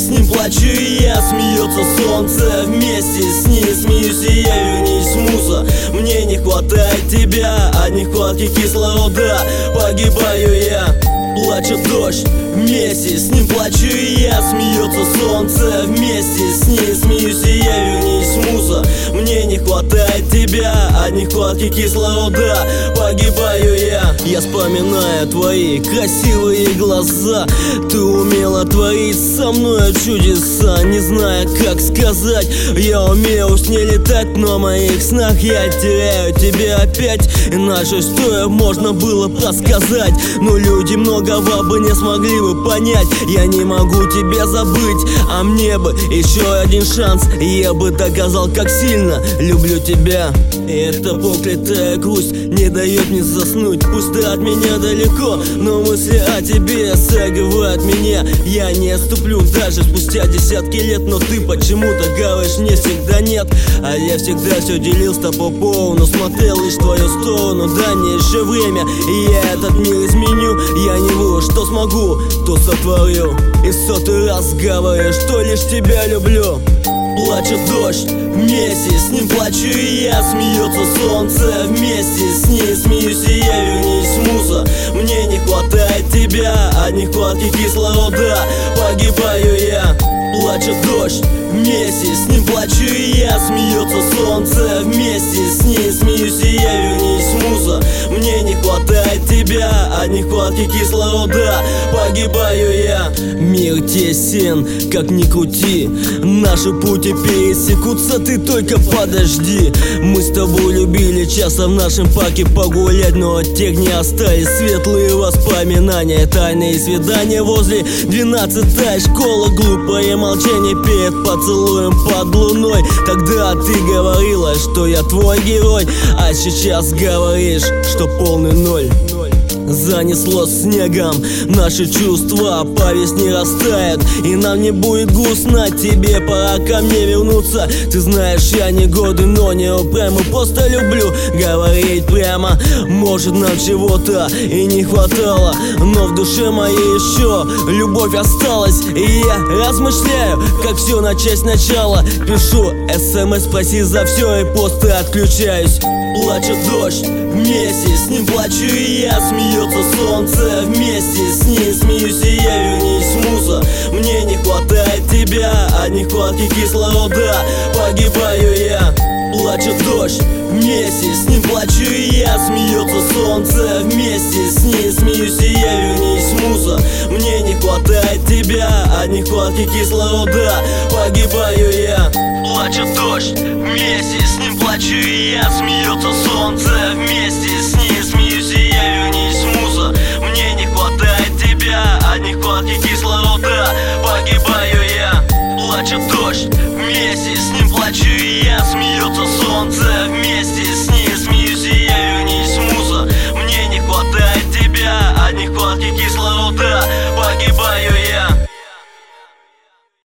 ним плачу и я. Смеется солнце, вместе с ней смеюсь и я. Вернись, муза, мне не хватает тебя. От нехватки кислорода погибаю я. Плачет дождь, вместе с ним плачу и я. Смеется солнце, вместе с ней смеюсь и я. Вернись, муза, мне не хватает тебя. От нехватки кислорода погибаю я. Я вспоминаю твои красивые глаза. Ты умела творить со мной чудеса. Не зная, как сказать, я умею с ней летать, но в моих снах я теряю тебя опять. И нашу историю можно было подсказать, но люди многого бы не смогли бы понять. Я не могу тебя забыть, а мне бы еще один шанс. Я бы доказал, как сильно люблю тебя. И эта проклятая грусть не дает мне заснуть. Пусть ты от меня далеко, но мысли о тебе согревают меня. Я не отступлю даже спустя десятки лет, но ты почему-то говоришь мне всегда нет. А я всегда все делил с тобой полно, смотрел лишь в твою сторону. Да, мне еще время, и я этот мир изменю. Я не вру, что смогу, то сотворю. И в сотый раз говорю, что лишь тебя люблю. Плачет дождь, вместе с ним плачу и я. Смеется солнце, вместе с ней смеюсь и я. Вернись, муза, мне не хватает тебя. От нехватки кислорода погибаю я. Плачет дождь, вместе с ним плачу и я. Смеется солнце, вместе с ней смеюсь и я. Вернись, муза, мне не хватает тебя. От нехватки кислорода погибаю я. Мир тесен, как ни крути, наши пути пересекутся, ты только подожди. Мы с тобой любили часто в нашем парке погулять, но от тех не остались светлые воспоминания. Тайные свидания возле 12-й школы, глупое молчание перед поцелуем под луной. Тогда ты говорила, что я твой герой, а сейчас говоришь, что полный ноль. Занесло снегом, наши чувства по весне растают, и нам не будет грустно, тебе пора ко мне вернуться. Ты знаешь, я не гордый, но не упрямый, просто люблю говорить прямо. Может, нам чего-то и не хватало, но в душе моей еще любовь осталась. И я размышляю, как все начать сначала. Пишу СМС, спроси за все, и просто отключаюсь. Плачет дождь, вместе с ним плачу и я. Смеется солнце, вместе с ней смеюсь и я. Вернись, муза, мне не хватает тебя. От нехватки кислорода погибаю я. Плачет дождь, вместе с ним плачу и я. Смеется солнце, вместе с ней смеюсь и я. Вернись, муза, мне не хватает тебя. От нехватки кислорода погибаю я. Плачет дождь, вместе с ним плачу и я. Смеется солнце,